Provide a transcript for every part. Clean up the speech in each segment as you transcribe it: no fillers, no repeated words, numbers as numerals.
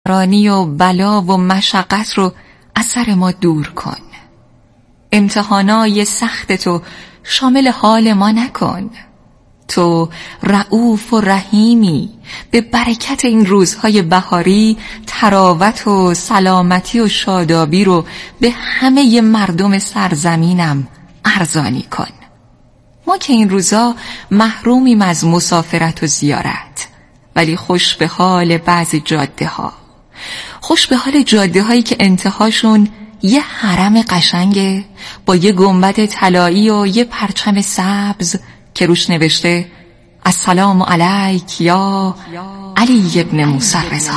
نگرانی و بلا و مشقت رو از سر ما دور کن. امتحانای سخت تو شامل حال ما نکن. تو رؤوف و رحیمی، به برکت این روزهای بهاری تراوت و سلامتی و شادابی رو به همه مردم سرزمینم ارزانی کن. ما که این روزا محرومیم از مسافرت و زیارت، ولی خوش به حال بعضی جاده ها، خوش به حال جاده هایی که انتهاشون یه حرم قشنگه با یه گنبد طلایی و یه پرچم سبز که روش نوشته السلام علیک یا علی ابن موسی رضا.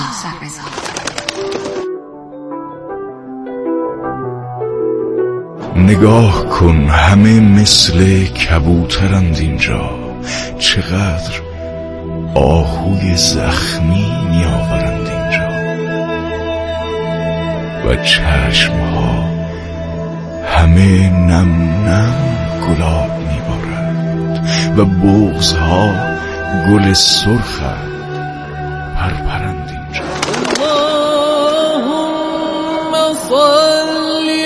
نگاه کن همه مثل کبوترند اینجا، چقدر آهوی زخمی میآورند اینجا و چشمها همه نم نم گلاب میبارند و بغضها گل سرخند پرپرند اینجا. اللهم صل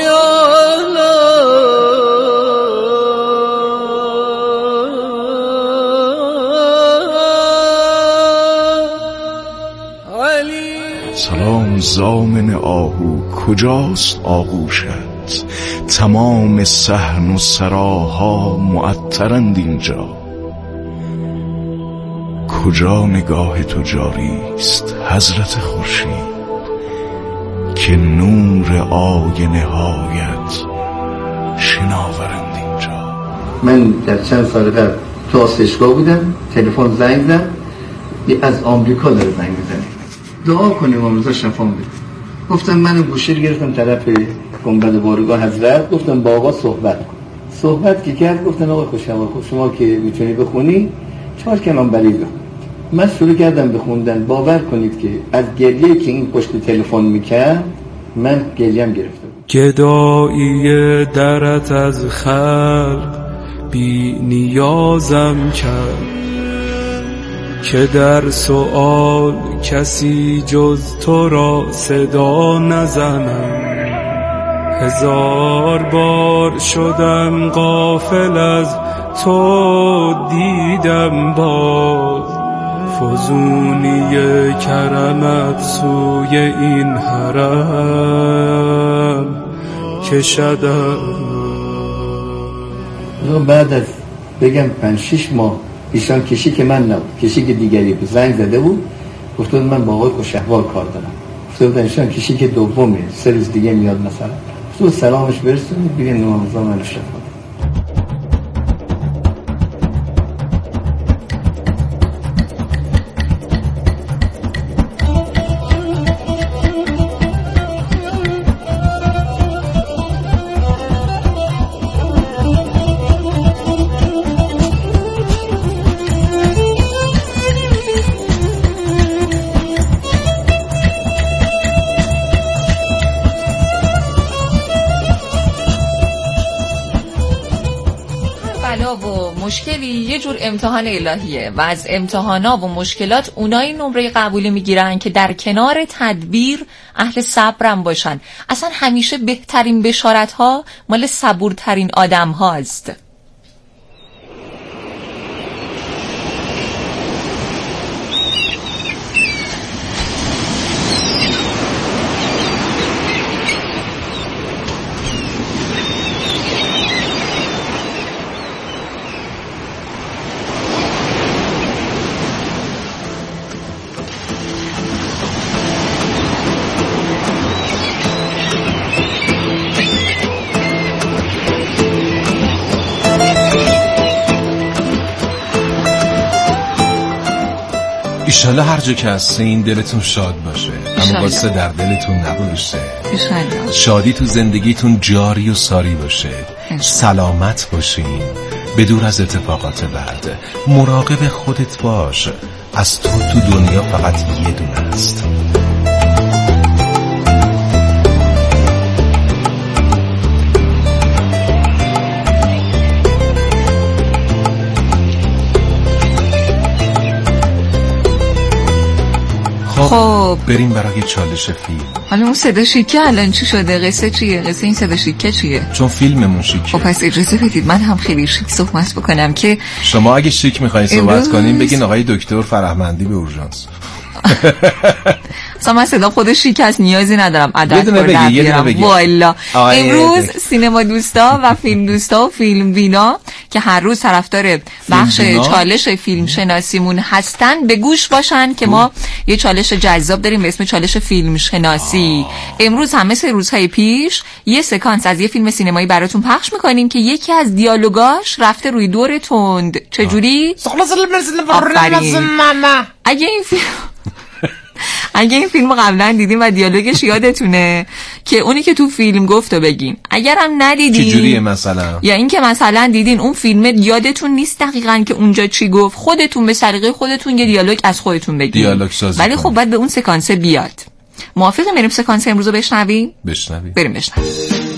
سلام زامن آهو، کجاست آغوشت؟ تمام صحن و سراها معطرند اینجا. کجا نگاه تو جاریست حضرت خورشید که نور آینه هایت شناورند اینجا. من در چند سال قبل تو آسایشگاه بودم، تلفن زنگ زد، از آمریکا داره زنگ میزنه، دعا کنیم امروز شفام بده. گفتم من گوشی رو گرفتم طرف گنبد بارگاه حضرت، گفتم با آقا صحبت کن. صحبت که کرد گفتن آقا خوشحال شما که میتونی بخونی 4 کلام بلی بخون. من شروع کردم بخوندن. باور کنید که از گریه که این پشت تلفن میکرد من گریم گرفته بود. گدایی درت از خلق بی نیازم کرد که در سؤال کسی جز تو را صدا نزنم. 1000 بار شدم غافل از تو، دیدم باز فزونی کرمت سوی این حرم کشدم. بعد از بگم 5-6 ماه ایشان کشی که من نبود، کشی که دیگری بود، زنگ زده بود گفتم من با آقای خوشحوال کار دارم. گفتم ایشان کشی که دومه 3 روز دیگه میاد مثلا، گفتم سلامش برسونید بگید نمازا من شفا. و مشکلی یه جور امتحان الهیه و از امتحانا و مشکلات اونایی نمره قبولی میگیرن که در کنار تدبیر اهل صبرم باشن. اصلا همیشه بهترین بشارت ها مال صبورترین آدم هاست. ایشالا هر جا که هستین دلتون شاد باشه، اما قصه در دلتون نباشه. شادی تو زندگیتون جاری و ساری باشه. سلامت باشین، بدور از اتفاقات بد. مراقب خودت باش، از تو دنیا فقط یه دونه است. خب بریم برای چالش فیلم. حالا اون صدا شیکه الان چی شده؟ قصه چیه؟ قصه این صدا شیکه چیه؟ چون فیلممون شیکه. خب پس اجازه بدید من هم خیلی شیک صحبت بکنم که شما اگه شیک میخواین صحبت کنین بگین آقای دکتر فرهمندی به اورژانس. اصلا من صدا خودش شیک است، نیازی ندارم عدد بگی. والا امروز سینما دوستا و فیلم دوستا و فیلم بینا که هر روز طرفدار بخش چالش فیلم شناسیمون هستن به گوش باشن که ما یه چالش جذاب داریم به اسم چالش فیلم شناسی. امروز هم مثل روزهای پیش یه سکانس از یه فیلم سینمایی براتون پخش میکنیم که یکی از دیالوگاش رفته روی دور تند. چجوری؟ اگه این فیلم قبلا دیدین و دیالوگش یادتونه که اونی که تو فیلم گفتو بگین. اگرم ندیدین چجوریه مثلا؟ یا این که مثلا دیدین اون فیلم یادتون نیست دقیقاً که اونجا چی گفت، خودتون به سلیقه خودتون یه دیالوگ از خودتون بگین. دیالوگ سازی. ولی خب باید به اون سکانس بیاد. موافقه بریم سکانس امروز رو بشنویم؟ بریم بشنویم.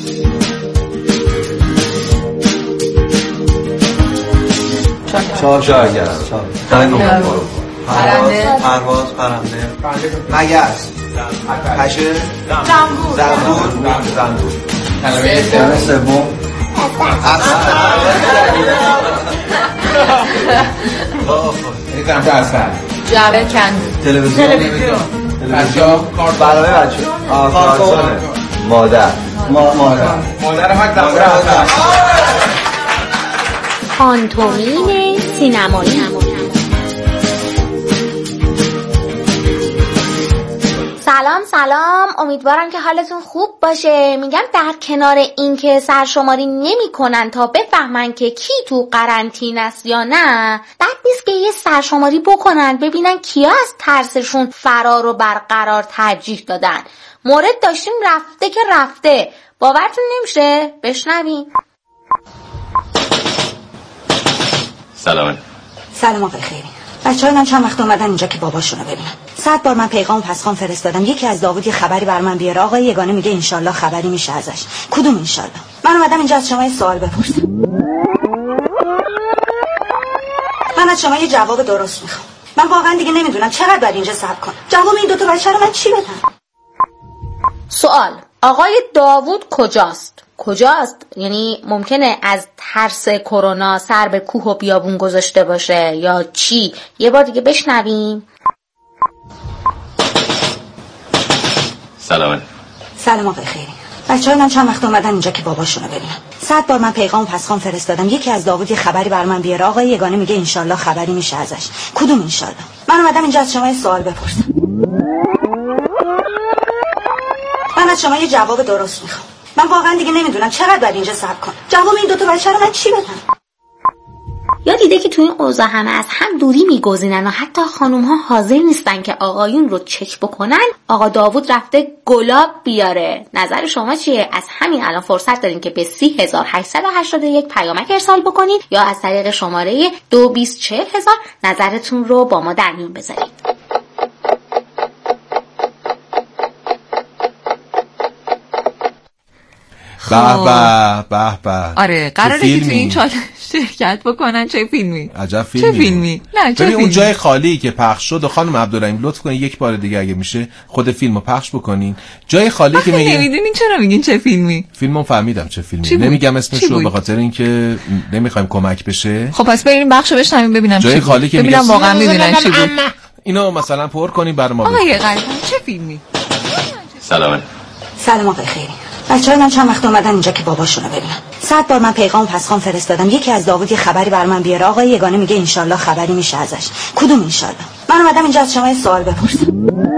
پرنده مگس پشه زنبور کلمه سوم جعبه کندو تلویزیون برنامه بچه کارتونه مادر پانتومیم سینمایی. سلام، امیدوارم که حالتون خوب باشه. میگم در کنار این که سرشماری نمی کنن تا بفهمن که کی تو قرنطین است یا نه، بد نیست که یه سرشماری بکنن ببینن کیا از ترسشون فرار و برقرار ترجیح دادن. مورد داشتیم رفته که رفته، باورتون نمیشه؟ بشنویم. سلام آقای خیری. بچه‌ها اینا چند وقت اومدن اینجا که باباشونو ببینن. 100 بار من پیغام و پسخان فرستادم. یکی از داوود یه خبری بر من بیاره. آقای یگانه میگه انشالله خبری میشه ازش. کدوم انشالله؟ من اومدم اینجا از شما یه سوال بپرسم. من از شما یه جواب درست میخوام. من واقعا دیگه نمیدونم چقدر باید اینجا صبر کنم. جواب این دو تا بچه رو من چی بدم؟ سوال: آقای داوود کجاست؟ یعنی ممکنه از ترس کرونا سر به کوه و بیابون گذاشته باشه یا چی؟ یه بار دیگه بشنویم. سلام آقای خیری. بچه‌ها اینا چند وقت اومدن اینجا که باباشونو ببینن. 100 بار من پیغام و پسخان فرستادم. یکی از داوود یه خبری بر من بیاره. آقای یگانه میگه انشالله خبری میشه ازش. کدوم انشالله؟ من اومدم اینجا از شما یه سوال بپرسم. من از شما یه جواب درست میخوام. من واقعا دیگه نمیدونم چقدر باید اینجا صبر کنم. جواب این دو تا بچه رو من چی بدم؟ یا دیده که تو این اوضاع همه از هم دوری میگزینن و حتی خانوم ها حاضر نیستن که آقایون رو چک بکنن. آقا داوود رفته گلاب بیاره. نظر شما چیه؟ از همین الان فرصت دارین که به 3881 پیامک ارسال بکنید یا از طریق شماره 224000 نظرتون رو با ما در میون بذارید. به آره قراره که تو این چالش شرکت بکنن. چه فیلمی؟ عجب فیلمی. نه چه اون جای خالی که پخش شد و خانم عبدالرحیم لطف کنین یک بار دیگه اگه میشه خود فیلمو پخش بکنین. جای خالی که میگین نمیدونین چرا میگین چه فیلمی؟ فیلمو فهمیدم چه فیلمی. نمیگم اسمشو به خاطر اینکه نمیخوایم کمک بشه. خب پس بریم بخشو بشنویم ببینم جای خالی که ببینم واقعا میدونن چی بود. اینو مثلا پر کنین برای ما. آقای قلبم چه فیلمی؟ سلام آقای خیری. بچه‌ها من چند وقت اومدن اینجا که باباشونو ببینن. 100 بار من پیغام و پسخان فرستادم. یکی از داوود یه خبری بر من بیاره. آقای یگانه میگه انشالله خبری میشه ازش. کدوم انشالله؟ من اومدم اینجا از شما یه سوال بپرسم.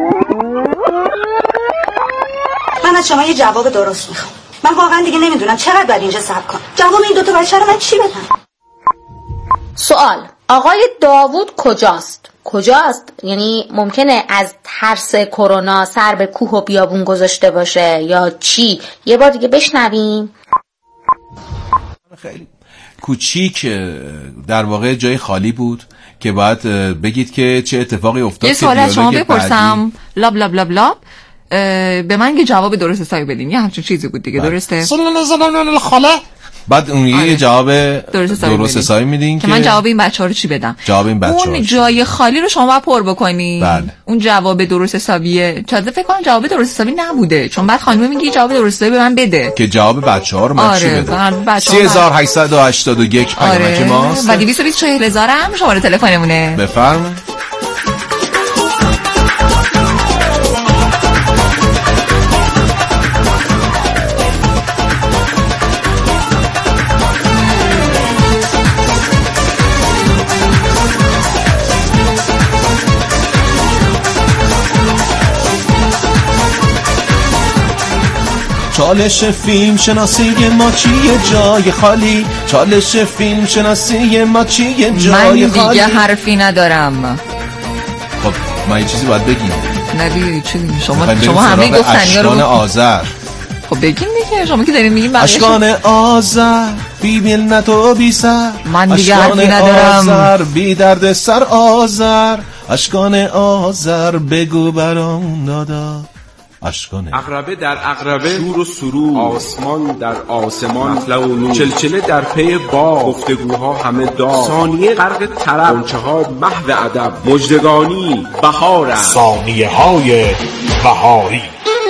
من از شما یه جواب درست میخوام. من واقعا دیگه نمیدونم چقدر باید اینجا صبر کنم. جواب این دو تا بچه رو من چی بدم؟ سوال: آقای داوود کجاست؟ یعنی ممکنه از ترس کرونا سر به کوه و بیابون گذاشته باشه یا چی؟ یه بار دیگه بشنویم. خیلی کوچیک در واقع جای خالی بود که باید بگید که چه اتفاقی افتاد. یه سوال از شما بپرسم. لاب به من که جواب درست حسابی بدین. یه همچین چیزی بود دیگه. درسته؟ خاله بعد اون یه جواب درست حسابی میدین که من جواب این بچه‌ها رو چی بدم. جواب این بچه‌ها اون جای خالی رو شما باید پر بکنی. بله. اون جواب درست حسابیه. تازه فکر کنم جواب درست حسابی نبوده، چون بعد خانم میگه جواب درست حسابی به من بده که جواب بچه‌ها رو من چی بدم. 3881 پیامک ماست و 224000 هم شماره تلفنمونه. بفرمایید. چالش فیلم شناسی ما چیه جای خالی؟ چالش فیلم شناسی ما چیه جای خالی؟ من دیگه حرفی ندارم. خب من یه چیزی باید بگیم. نه دیگه چی؟ شما همه گفتنیا رو اشکان آذر. خب بگین دیگه، شما که دارین میگین اشکان آذر بی ملت و بی سر. من دیگه حرفی ندارم. آذر بی درد سر آذر. اشکان آذر بگو برام دادا. عقربه در عقربه شور و سرور، آسمان در آسمان مطلع و نور، چلچله در پی با، گفتگوها همه دار، ثانیه غرق طرب، غنچه ها محو ادب، مژدگانی بهارند، ثانیه های بهاری.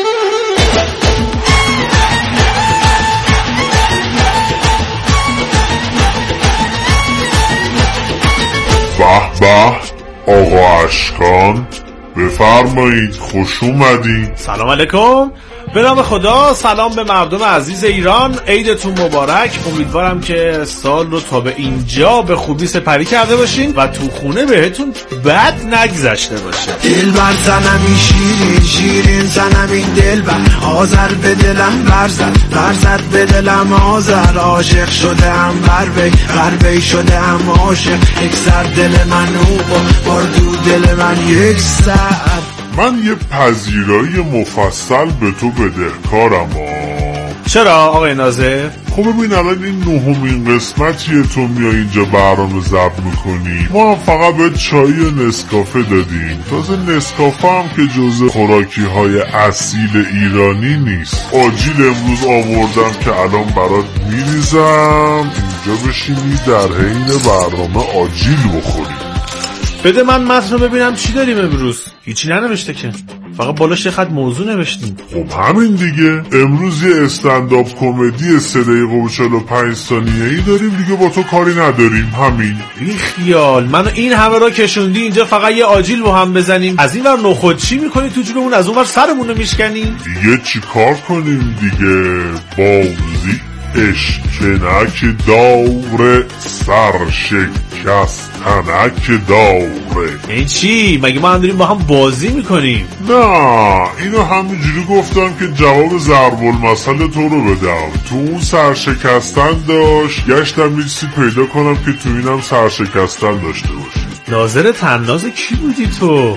به به آقا اشکان، بفرمایید، خوش اومدید. سلام علیکم. به نام خدا، سلام به مردم عزیز ایران، عیدتون مبارک. امیدوارم که سال رو تا به اینجا به خوبی سپری کرده باشین و تو خونه بهتون بد نگذشته باشه. دل بر زنمی شیرین شیرین زنم این دل بر آذر به دلم برزد به دلم آذر، عاشق شده ام بر شده ام عاشق، یک سر دل من او بردو دل من یک سر. من یه پذیرایی مفصل به تو بدهکارم. چرا آقای ناظر؟ خب ببین الان این 9مین قسمتیه تو میای اینجا برنامه ضبط میکنی، ما هم فقط به چای و نسکافه دادیم. تازه نسکافه هم که جزء خوراکی های اصیل ایرانی نیست. آجیل امروز آوردم که الان برات میریزم اینجا بشینی در حین برنامه آجیل بخوری. بده من متن رو ببینم چی داریم امروز. هیچی ننوشته که، فقط بالاش یه خط موضوع نوشتیم. خب همین دیگه. امروز یه استندآپ کمدی 3 دقیقه و 45 ثانیه‌ای داریم دیگه، با تو کاری نداریم. همین بی خیال منو این همه را کشوندی اینجا فقط یه آجیل با هم بزنیم، از این ور نخود چی میکنی تو جونمون، از اون ور سرمون رو میشکنی دیگه. چی کار کنیم دیگه؟ بازی اشکنک داوره سرشکستنک داوره. این چی؟ مگه ما هم داریم با هم بازی میکنیم؟ نه اینو همینجوری گفتم که جواب ضرب المثل تو رو بدم. تو اون سرشکستن داشت، گشتم یه چیزی پیدا کنم که تو اینم سرشکستن داشته باشه. ناظر تناز کی بودی تو؟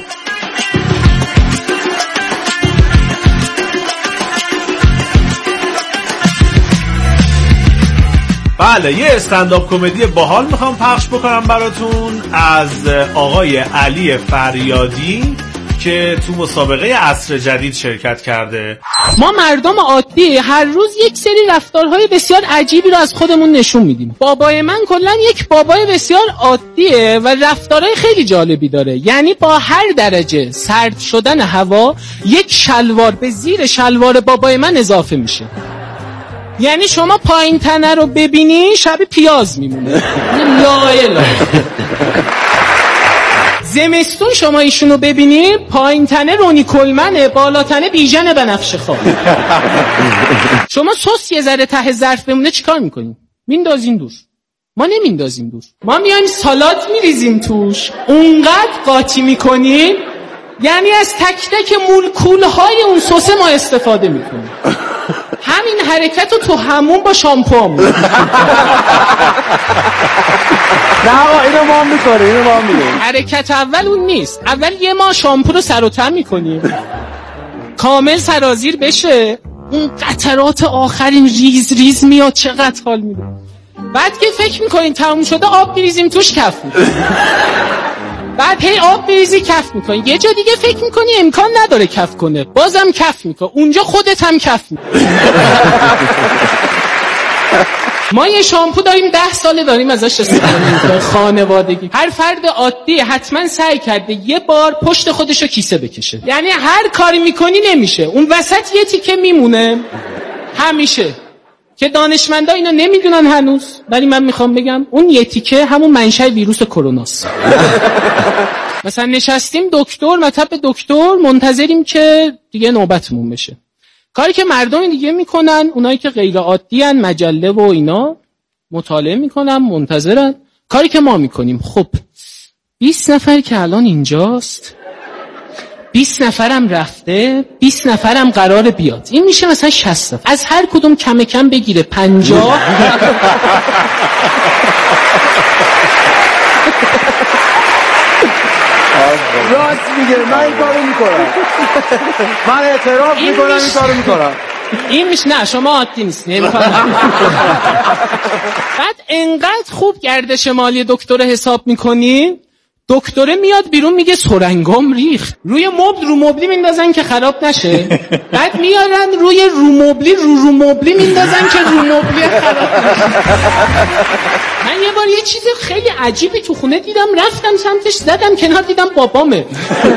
بله یه استندآپ کمدی باحال میخوام پخش بکنم براتون از آقای علی فریادی که تو مسابقه عصر جدید شرکت کرده. ما مردم عادی هر روز یک سری رفتارهای بسیار عجیبی رو از خودمون نشون میدیم. بابای من کلا یک بابای بسیار عادیه و رفتارهای خیلی جالبی داره. یعنی با هر درجه سرد شدن هوا یک شلوار به زیر شلوار بابای من اضافه میشه. یعنی شما پایین تنه رو ببینی شبیه پیاز میمونه. لا اله. زمستون شما ایشونو ببینی پایین تنه رونی کلمنه، بالا تنه بیژن بنفشه خواه. شما سس یه ذره ته ظرف بمونه چیکار میکنیم؟ میندازین دور. ما نمیندازیم دور، ما میایم سالاد میریزیم توش، اونقدر قاطی میکنیم یعنی از تک تک مولکولهای اون سسه ما استفاده میکنیم. همین حرکت رو تو همون با شامپو هم نه اینو ما میکنیم. حرکت اول اون نیست. اول یه ما شامپو رو سر و تن میکنیم کامل سرازیر بشه، اون قطرات آخرین ریز ریز میاد، چقدر حال میده. بعد که فکر میکنین تموم شده آب میریزیم توش، کف میکنیم. بعد هی آب میریزی کف میکنی، یه جا دیگه فکر میکنی امکان نداره کف کنه، بازم کف میکنه، اونجا خودت هم کف میکنی. ما یه شامپو داریم 10 ساله داریم ازش استفاده می‌کنیم خانوادگی. هر فرد عادی حتما سعی کرده یه بار پشت خودشو کیسه بکشه، یعنی هر کاری میکنی نمیشه، اون وسط یه تیکه میمونه همیشه، که دانشمندا اینا نمیدونن هنوز، ولی من میخوام بگم اون یه تیکه همون منشأ ویروس کروناست. مثلا نشستیم دکتر مطب دکتر منتظریم که دیگه نوبتمون بشه. کاری که مردم دیگه میکنن، اونایی که غیر عادی ان، مجله و اینا مطالعه میکنن منتظرن. کاری که ما میکنیم، خب 20 نفر که الان اینجاست، 20 نفرم رفته، 20 نفرم قراره بیاد، این میشه مثلا 60 نفر. از هر کدوم کم کم بگیره 50. راست میگه، من این کارو میکنم. من اعتراف میکنم این کارو میکنم. این میشه. نه شما عادی نیست، نمیفهمم. بعد انقدر خوب گردش مالی دکتر حساب میکنی، دکتره میاد بیرون میگه سرنگام ریخت، روی مبلی میندازن که خراب نشه، بعد میارن روی رو مبلی میندازن که رو مبلی خراب نشه. من یه بار یه چیز خیلی عجیبی تو خونه دیدم، رفتم سمتش زدم کنار، دیدم بابامه.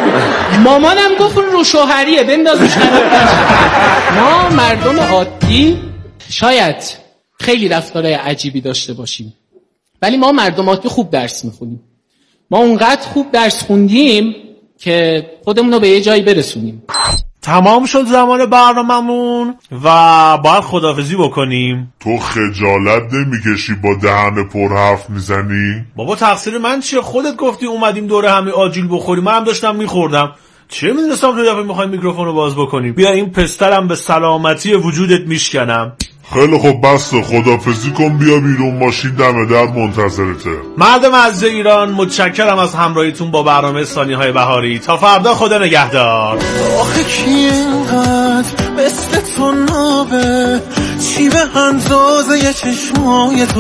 مامانم گفت رو شوهریه بندازش خراب نشه. ما مردم عادی شاید خیلی رفتارهای عجیبی داشته باشیم، ولی ما مردم عادی خوب درس میخونیم. ما اونقدر خوب درس خوندیم که خودمون رو به یه جایی برسونیم. تمام شد زمان برناممون و باید خداحافظی بکنیم. تو خجالت نمیکشی با دهن پر حرف میزنی؟ بابا تقصیر من چیه؟ خودت گفتی اومدیم دوره همه آجیل بخوریم، منم داشتم میخوردم. چه میدونستم تو دفعه میخوایم میکروفون رو باز بکنیم. بیا این پسترم به سلامتی وجودت میشکنم. خیلی خوب بسته، خدافزی کن، بیا بیرون، ماشین دم در منتظرته. مردم عزیز ایران، متشکرم از همراهیتون با برنامه ثانیه‌های بهاری. تا فردا، خدا نگهدار. آخه کی اینقدر مثل تو نابه، چی به اندازه یه چشمای تو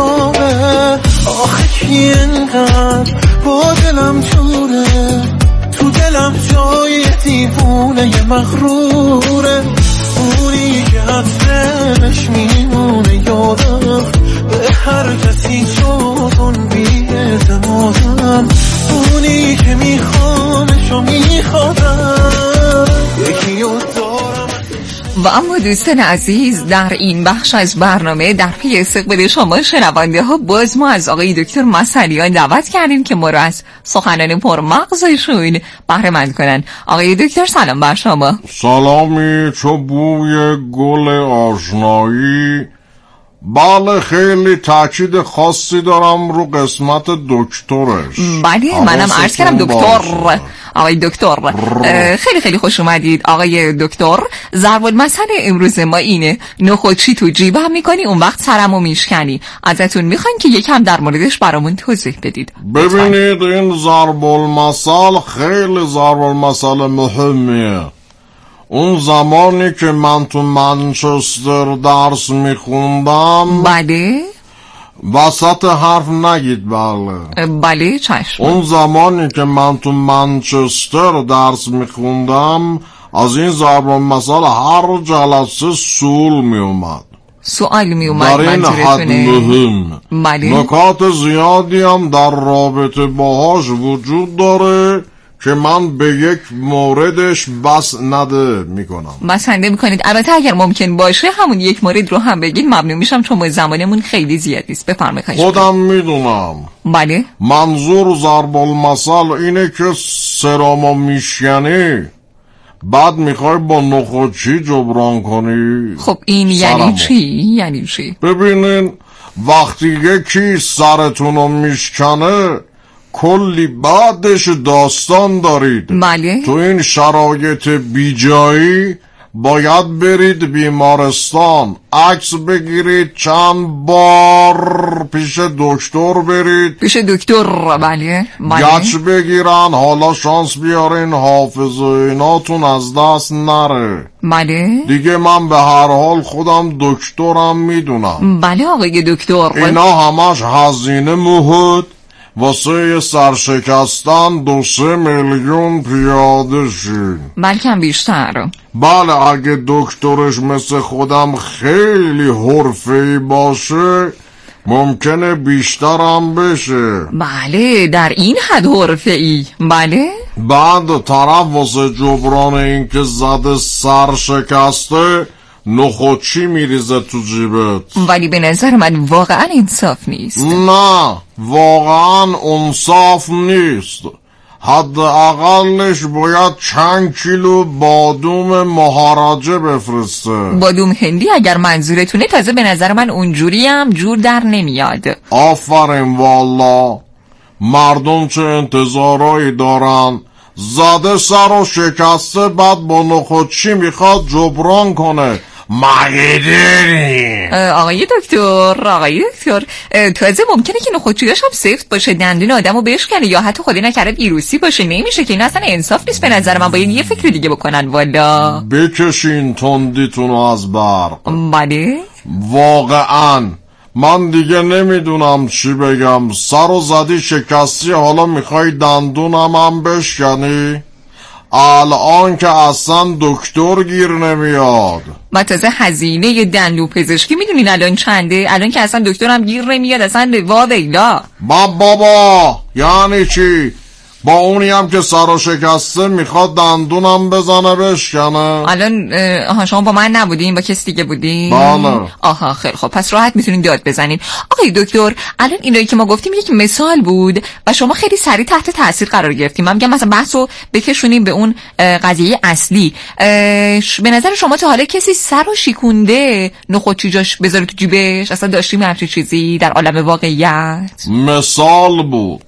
جذابه، آخه کی اینقدر با دلم جوره، تو دلم جای دیوونه مغروره، اونی که حسنش میمونه یادم، به هر کسی جاتون بی‌اعتمادم، اونی که میخوامش و میخوادم، یکی رو دارم. و اما دوستان عزیز، در این بخش از برنامه در پی استقبال شما شنونده ها، باز ما از آقای دکتر مسئلیان دعوت کردیم که ما رو از سخنان پرمغزشون بهره مند کنن. آقای دکتر سلام بر شما. سلامی، چو بوی گل آشنایی. بله، خیلی تاکید خاصی دارم رو قسمت دکترش. بله، منم عرض کردم دکتر. آقای دکتر خیلی خیلی خوش اومدید. آقای دکتر، ضرب المثل امروز ما اینه، نخودچی تو جیبم میکنی اون وقت سرمو میشکنی. ازتون میخواین که یکم در موردش برامون توضیح بدید. ببینید، این ضرب المثل خیلی ضرب المثل مهمیه. اون زمانی که من تو منچستر درس میخوندم، بله وسط حرف نگید. بله بله چشم. اون زمانی که من تو منچستر درس میخوندم، از این ضرب المثل هر جلسه سوال میومد، سوال میومد. در این حد مهم. بله. نکات زیادی هم در رابطه باهاش وجود داره که من به یک موردش بس نده میکنم. بسنده میکنید. البته اگر ممکن باشه همون یک مورد رو هم بگید ممنون میشم، چون زمانمون خیلی زیادی است. بفرمایید. خودم میدونم. بله. منظور ضرب المثل اینه که سرامو میشکنی، بعد میخوای با نخودچی جبران کنی. خب این یعنی چی؟ یعنی چی؟ ببینین، وقتی یکی سرتونو میشکنه کلی بعدش داستان دارید. بله. تو این شرایط بیجایی باید برید بیمارستان، عکس بگیرید، چند بار پیش دکتر برید، پیش دکتر. بله. گچ بگیرن، حالا شانس بیارین حافظه ایناتون از دست نره. بله. دیگه من به هر حال خودم دکترم میدونم. بله آقای دکتر. اینا همش هزینه موهد، واسه سرشکستن 2-3 میلیون پیاده شین. بلکه بیشتر. بله اگه دکترش مثل خودم خیلی حرفه‌ای باشه ممکنه بیشترم بشه. بله در این حد حرفه‌ای. بله بعد طرف واسه جبران این که زده سرشکسته نخودچی میریزه تو جیبت. ولی به نظر من واقعا انصاف نیست. نه واقعا انصاف نیست. حداقلش باید چند کیلو بادوم مهاراجه بفرسته. بادوم هندی اگر منظورتونه. تازه به نظر من اونجوری هم جور در نمیاد. آفرین والا. مردم چه انتظارایی دارن؟ زده سر و شکسته بعد با نخودچی میخواد جبران کنه. مگه داریم؟ آقای دکتر تازه ممکنه که نخودچیاش هم سفت باشه، دندون آدمو بشکنه یا حتی خودی نکرده ویروسی باشه. نمیشه که این اصلا انصاف نیست. به نظر من باید یه فکر دیگه بکنن. والا بکشین تندیتونو از برق. بله واقعا من دیگه نمیدونم چی بگم. سر و زدی شکستی حالا میخوای دندونم هم بشکنی؟ الان که اصلا دکتر گیر نمیاد. و تازه هزینه دندون پزشکی میدونین الان چنده؟ الان که اصلا دکتر هم گیر نمیاد اصلا. واویلا بابا یعنی چی؟ با اونی هم که سر و شکسته میخواد دندونم بزنه بشکنه؟ الان شما با من نبودین، با کسی دیگه بودین؟ بله. آها خیلی خب پس راحت میتونین داد بزنین. آقای دکتر الان اینایی که ما گفتیم یک مثال بود و شما خیلی سریع تحت تاثیر قرار گرفتیم. من میگم مثلا بحثو بکشونیم به اون قضیه اصلی. به نظر شما تا حالا کسی سر و شیکونده نخودچی جاش بذاره تو جیبش؟ اصلا داشتیم همچین چیزی در عالم واقعیت؟ مثال بود.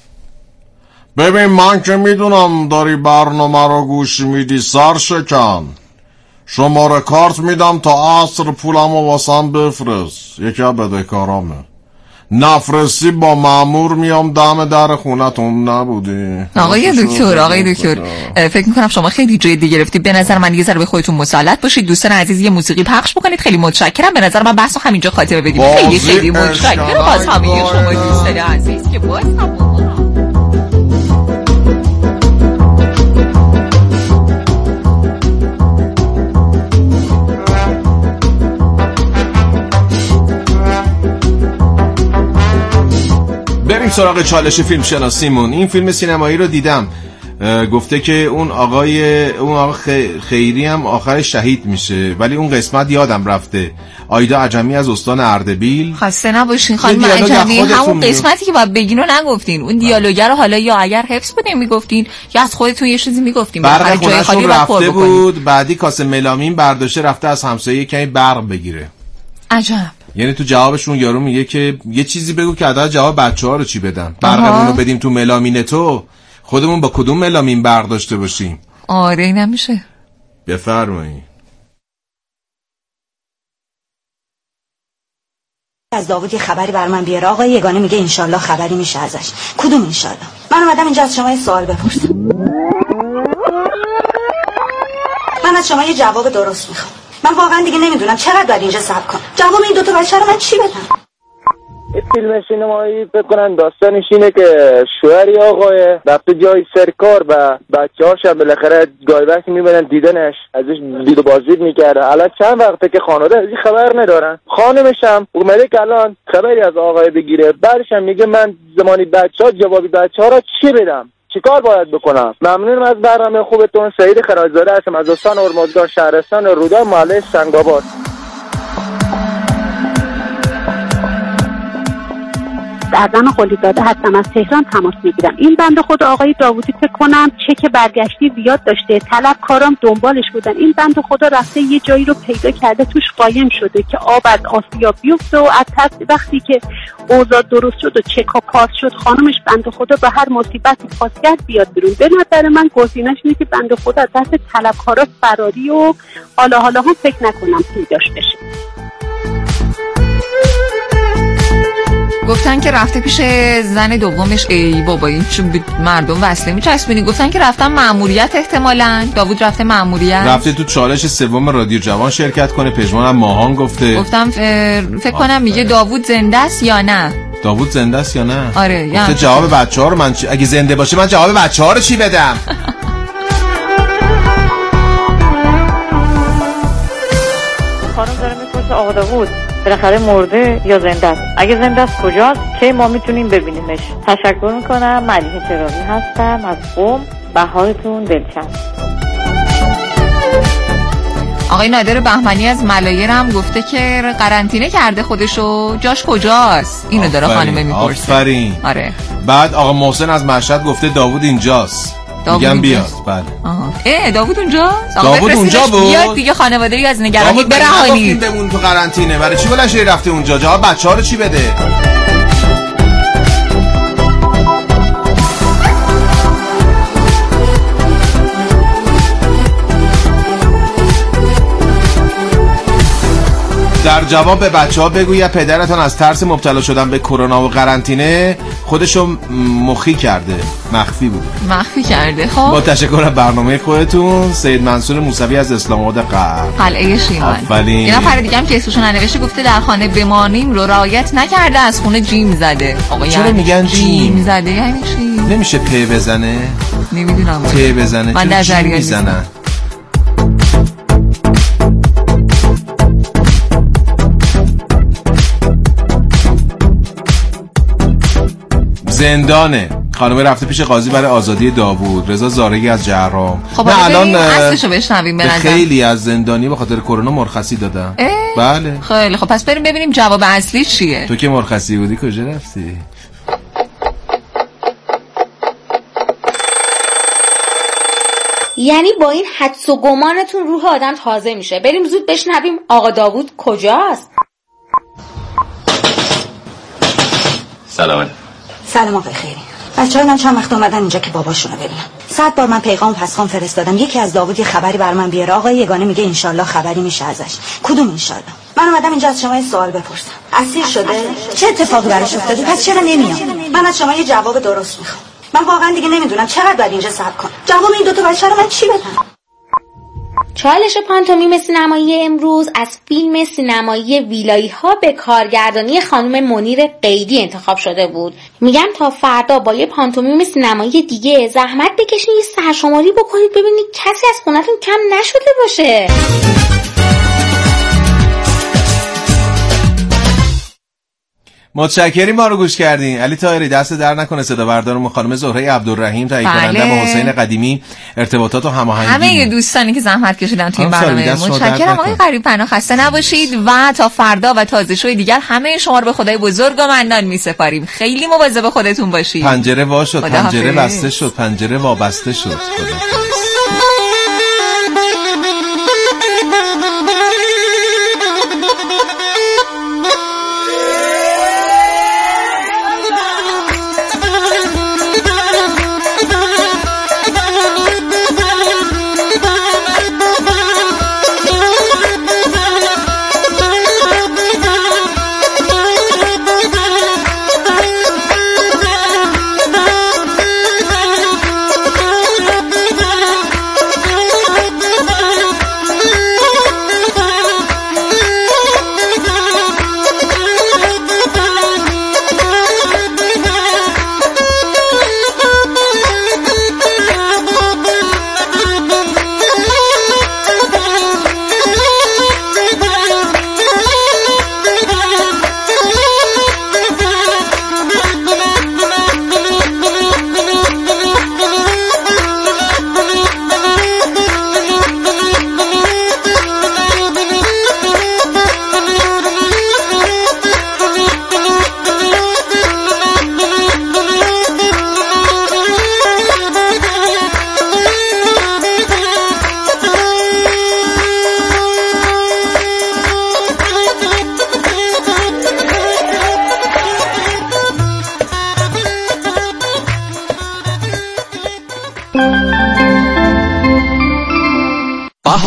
ببین من که میدونم داری برنامه رو گوش میدی، سر شکن. شماره کارت میدم تا عصر پولمو واسم بفرست. یکی از بدهکارامه. نفرستی با مأمور میام دم در خونتون. نبودی آقای دکتر فکر میکنم شما خیلی جدی گرفتید. به نظر من یه ذره به خودتون مسلط باشید. دوستان عزیز یه موسیقی پخش بکنید. خیلی متشکرم. به نظر من بحثو همینجا خاتمه بدیم. خیلی متشکرم باز همه شما دوستان عزیز که باز هم بریم سراغ چالش فیلم شناسیمون. این فیلم سینمایی رو دیدم. گفته که اون آقا خیری هم آخر شهید میشه، ولی اون قسمت یادم رفته. آیدا عجمی از استان اردبیل. خسته نباشین خانم عجمی. همون قسمتی که باید بگین رو نگفتین. اون دیالوگ رو حالا یا اگر حفظ بودین میگفتین یا از خودتون یه چیزی میگفتین. برق خونه‌شون رفته بود، بعدی کاسه ملامین برداشته رفته از همسایه کمی برق بگیره. عجب. یعنی تو جوابشون یارو میگه که یه چیزی بگو که عدد جواب بچه‌ها رو چی بدن. برقمون رو بدیم تو ملامین تو، خودمون با کدوم ملامین برق داشته باشیم؟ آره نمیشه. بفرمایید. از داوود یه خبری بر من بیاره. آقای یگانه میگه انشالله خبری میشه ازش. کدوم انشالله؟ من اومدم اینجا از شما یه سوال بپرسم. من از شما یه جواب درست میخوام. من واقعا دیگه نمیدونم چقدر باید اینجا صبر کنم. جواب این دوتا بچه رو من چی بدم؟ این فیلم سینمایی فکر کنن داستانش اینه که شوهری آقای رفته جای سرکار و بچه‌هاش هم بالاخره گاهی وقتی میبرن دیدنش، ازش دید و بازدید میکرده. الان چند وقته که خانواده ازی خبر ندارن. خانمش هم اومده که الان خبری از آقای بگیره. بعدش هم میگه من زمانی بچه‌ها جوابی بچه‌ها را چی بدم؟ چیکار باید بکنم؟ ممنونم از برنامه خوبتون. سعید خراج‌زاده هستم از استان هرمزگان، شهرستان رودان، محله سنگ‌آباد. اعظم قلیزاده هستم، از تهران تماس میگیرم. این بنده خود آقای داوودی فکر کنم چک برگشتی زیاد داشته، طلبکارام دنبالش بودن. این بنده خدا رفته یه جایی رو پیدا کرده توش قایم شده که آب از آسیا بیفته و از وقتی که اوضاع درست شد و چکا پاس شد، خانمش بنده خدا به هر مصیبتی پاس کرد بیاد بیرون. به نظر من گزینش اینه که بنده خدا از دست طلبکارا فراری و حالا هم فکر نکنم پیداش بشه. گفتن که رفته پیش زن دومش. ای بابا این چون مردم وصله میچسبونی. گفتن که رفتن مأموریت، احتمالاً داوود رفته مأموریت، رفته تو چالش سوم رادیو جوان شرکت کنه. پژمان هم ماهان گفتم فکر کنم میگه داوود زنده است یا نه. داوود زنده است یا نه؟ آره یعنی جواب بچه‌ها رو من اگه زنده باشه من جواب بچه‌ها رو چی بدم؟ خانم داره میپرسه آقا داوود بالاخره مرده یا زنده است؟ اگه زنده است کجاست؟ کی ما میتونیم ببینیمش؟ تشکر میکنم. ملیحه تراوی هستم از قم. بهارتون دلچند. آقای نادر بهمنی از ملایر هم گفته که قرنطینه کرده خودشو، جاش کجاست؟ اینو داره خانم میپرسه. آفرین. آره. بعد آقا محسن از مشهد گفته داوود اینجاست. میگم بیاد. بله. داوود اونجاست؟ داوود اونجا بود. بیاد دیگه خانواده‌ای از نگرانی برهانید. بمون تو قرنطینه. برای چی بلند شدی رفته اونجا؟ جواب بچه‌ها رو چی بده؟ در جواب به بچه‌ها بگوی پدرتان از ترس مبتلا شدن به کرونا و قرنطینه خودشو مخفی کرده. مخفی کرده. خب با تشکر از برنامه خودتون. سید منصور موسوی از اسلام آباد قلعه شیران. یه نفر دیگه هم که اسمشو ننوشته گفته در خانه بمانیم رو رعایت نکرده از خونه جیم زده. آقا چرا میگن جیم زده یعنی چی؟ نمیشه پی بزنه؟ نمیدونم. پی بزنه. من در جریان میزنن. زندانه. خانم رفته پیش قاضی برای آزادی داوود. رضا زارعی از جهرام. خب الان اصلشو بشنویم. به خیلی از زندانی به خاطر کرونا مرخصی دادن. بله. خیلی خب پس بریم ببینیم جواب اصلی چیه. تو که مرخصی بودی کجا رفتی؟ یعنی با این حدس و گمانتون روح آدم تازه میشه. بریم زود بشنویم آقا داوود کجاست. سلام آقای خیری. بچه‌ها چند وقت اومدن اینجا که باباشونو ببینن. 100 بار من پیغام و پسخان فرستادم. یکی از داوود یه خبری بر من بیاره. آقای یگانه میگه انشالله خبری میشه ازش. کدوم انشالله؟ من اومدم اینجا از شما یه سوال بپرسم. اسیر شده؟ چه اتفاقی براش افتاده؟ پس چرا نمیاد؟ من از شما یه جواب درست میخوام. من واقعا دیگه نمیدونم چقدر باید اینجا صبر کنم. جواب این دو تا بچه رو من چی بدم؟ چالش پانتومیم سینمایی امروز از فیلم سینمایی ویلایی ها به کارگردانی خانم منیر قیدی انتخاب شده بود. میگم تا فردا با یه پانتومیم سینمایی دیگه زحمت بکشین یه سرشماری بکنید ببینید کسی از خونتون کم نشده باشه. متشکریم ما رو گوش کردین. علی طاهری دست در نکنه. صدا بردارم خانم زهره عبدالرحیم، تهیه کننده با حسین قدیمی، ارتباطات و هماهنگی. همه دوستانی که زحمت کشیدن توی این برنامه متشکرم. آقای غریب پناه خسته نباشید و تا فردا و تازه شوی دیگر همه شما رو به خدای بزرگ و منان میسپاریم. خیلی مواظب خودتون باشید. پنجره وا شد، پنجره بسته شد، پنجره وابسته شد. خدا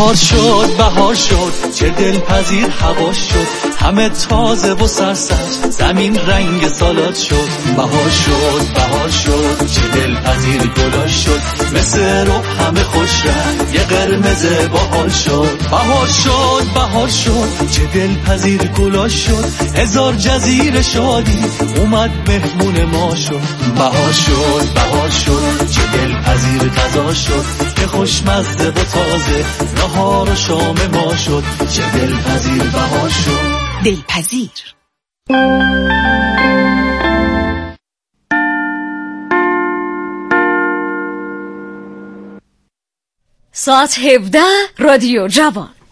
بهار شد چه دلپذیر هوا شد، همه تازه و سرسبز، زمین رنگ سالاد شد. بهار شد چه دلپذیر گلا شد، مثل رو همه خوش رنگ، یه قرمز باحال شد. بهار شد چه دلپذیر گلا شد، هزار جزیره شادی اومد مهمون ما شد. بهار شد چه دلپذیر غذا شد، که خوشمزه و تازه نهار و شام ما شد. چه دلپذیر بهار شد. دلپذیر. ساعت 17 رادیو جوان.